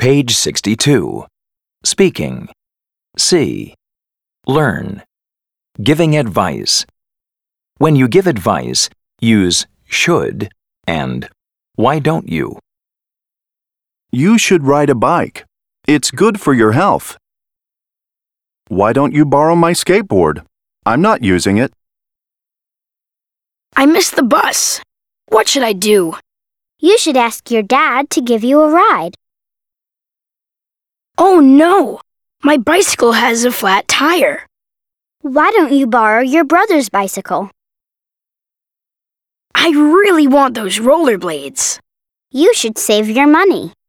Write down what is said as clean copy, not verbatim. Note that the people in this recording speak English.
Page 62. Speaking. C. Learn. Giving advice. When you give advice, use should and why don't you? You should ride a bike. It's good for your health. Why don't you borrow my skateboard? I'm not using it. I missed the bus. What should I do? You should ask your dad to give you a ride. Oh no! My bicycle has a flat tire. Why don't you borrow your brother's bicycle? I really want those rollerblades. You should save your money.